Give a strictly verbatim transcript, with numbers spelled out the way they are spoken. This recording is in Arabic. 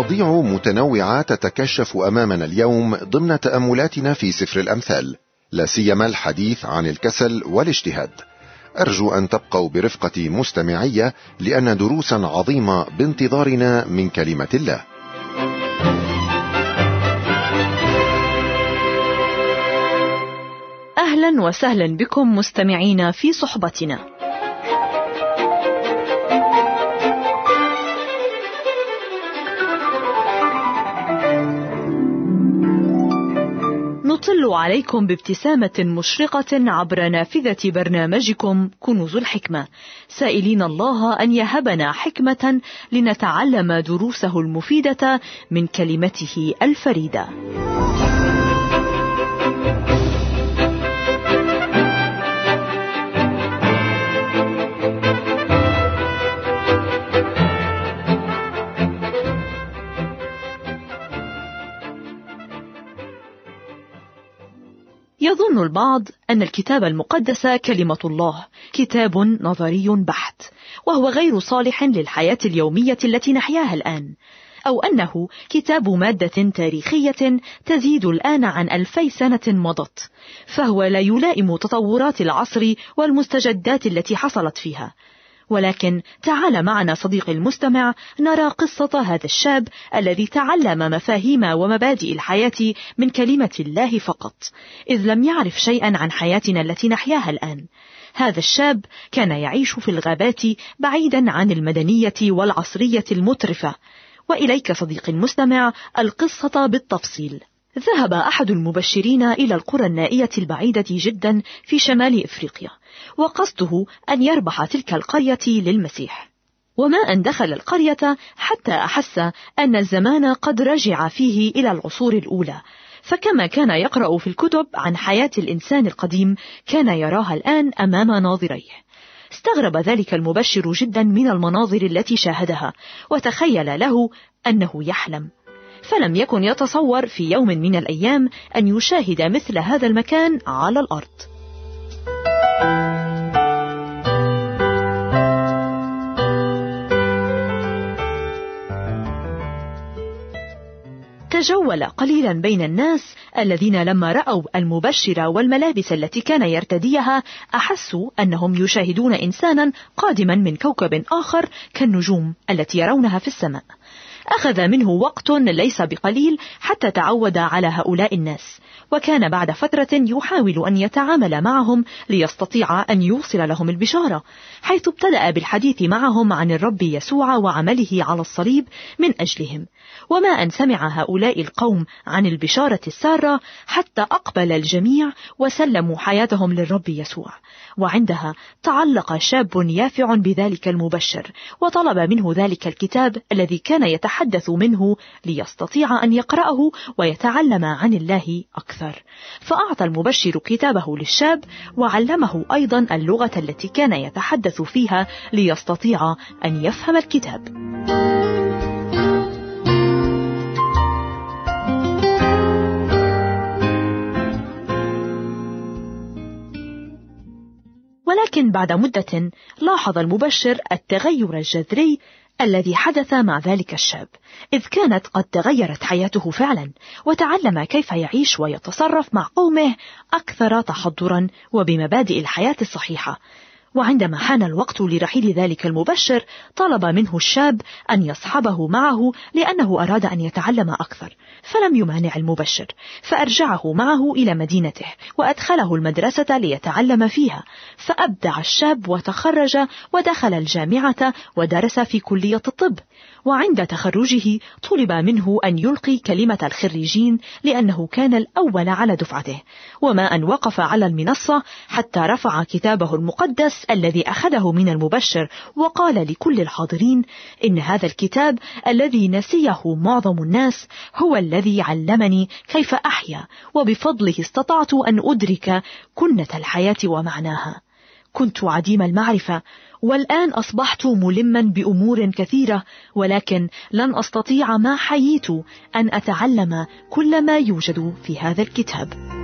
مواضيع متنوعة تتكشف أمامنا اليوم ضمن تأملاتنا في سفر الأمثال، لا سيما الحديث عن الكسل والاجتهاد. أرجو أن تبقوا برفقة مستمعية لأن دروسا عظيمة بانتظارنا من كلمة الله. أهلا وسهلا بكم مستمعين في صحبتنا. نطل عليكم بابتسامة مشرقة عبر نافذة برنامجكم كنوز الحكمة، سائلين الله أن يهبنا حكمة لنتعلم دروسه المفيدة من كلمته الفريدة. يظن البعض أن الكتاب المقدس كلمة الله، كتاب نظري بحت، وهو غير صالح للحياة اليومية التي نحياها الآن، أو أنه كتاب مادة تاريخية تزيد الآن عن ألفي سنة مضت، فهو لا يلائم تطورات العصر والمستجدات التي حصلت فيها. ولكن تعال معنا صديقي المستمع نرى قصة هذا الشاب الذي تعلم مفاهيم ومبادئ الحياة من كلمة الله فقط، إذ لم يعرف شيئا عن حياتنا التي نحياها الآن. هذا الشاب كان يعيش في الغابات بعيدا عن المدنية والعصرية المترفة. وإليك صديقي المستمع القصة بالتفصيل. ذهب أحد المبشرين إلى القرى النائية البعيدة جدا في شمال إفريقيا، وقصده أن يربح تلك القرية للمسيح. وما أن دخل القرية حتى أحس أن الزمان قد رجع فيه إلى العصور الأولى، فكما كان يقرأ في الكتب عن حياة الإنسان القديم كان يراها الآن أمام ناظريه. استغرب ذلك المبشر جدا من المناظر التي شاهدها، وتخيل له أنه يحلم، فلم يكن يتصور في يوم من الأيام أن يشاهد مثل هذا المكان على الأرض. تجول قليلا بين الناس الذين لما رأوا المبشر والملابس التي كان يرتديها أحسوا أنهم يشاهدون إنسانا قادما من كوكب آخر كالنجوم التي يرونها في السماء. أخذ منه وقت ليس بقليل حتى تعود على هؤلاء الناس، وكان بعد فترة يحاول أن يتعامل معهم ليستطيع أن يوصل لهم البشارة، حيث ابتدأ بالحديث معهم عن الرب يسوع وعمله على الصليب من أجلهم. وما أن سمع هؤلاء القوم عن البشارة السارة حتى أقبل الجميع وسلموا حياتهم للرب يسوع. وعندها تعلق شاب يافع بذلك المبشر وطلب منه ذلك الكتاب الذي كان يتحدث منه ليستطيع أن يقرأه ويتعلم عن الله أكثر. فأعطى المبشر كتابه للشاب وعلمه أيضا اللغة التي كان يتحدث فيها ليستطيع أن يفهم الكتاب. ولكن بعد مدة لاحظ المبشر التغير الجذري الذي حدث مع ذلك الشاب، إذ كانت قد تغيرت حياته فعلا، وتعلم كيف يعيش ويتصرف مع قومه أكثر تحضرا وبمبادئ الحياة الصحيحة. وعندما حان الوقت لرحيل ذلك المبشر طلب منه الشاب أن يصحبه معه لأنه أراد أن يتعلم أكثر، فلم يمانع المبشر، فأرجعه معه إلى مدينته وأدخله المدرسة ليتعلم فيها. فأبدع الشاب وتخرج ودخل الجامعة ودرس في كلية الطب. وعند تخرجه طلب منه أن يلقي كلمة الخريجين لأنه كان الأول على دفعته. وما أن وقف على المنصة حتى رفع كتابه المقدس الذي أخذه من المبشر وقال لكل الحاضرين إن هذا الكتاب الذي نسيه معظم الناس هو الذي علمني كيف أحيا، وبفضله استطعت أن أدرك كنة الحياة ومعناها. كنت عديم المعرفة، والآن أصبحت ملما بأمور كثيرة، ولكن لن أستطيع ما حييت أن أتعلم كل ما يوجد في هذا الكتاب.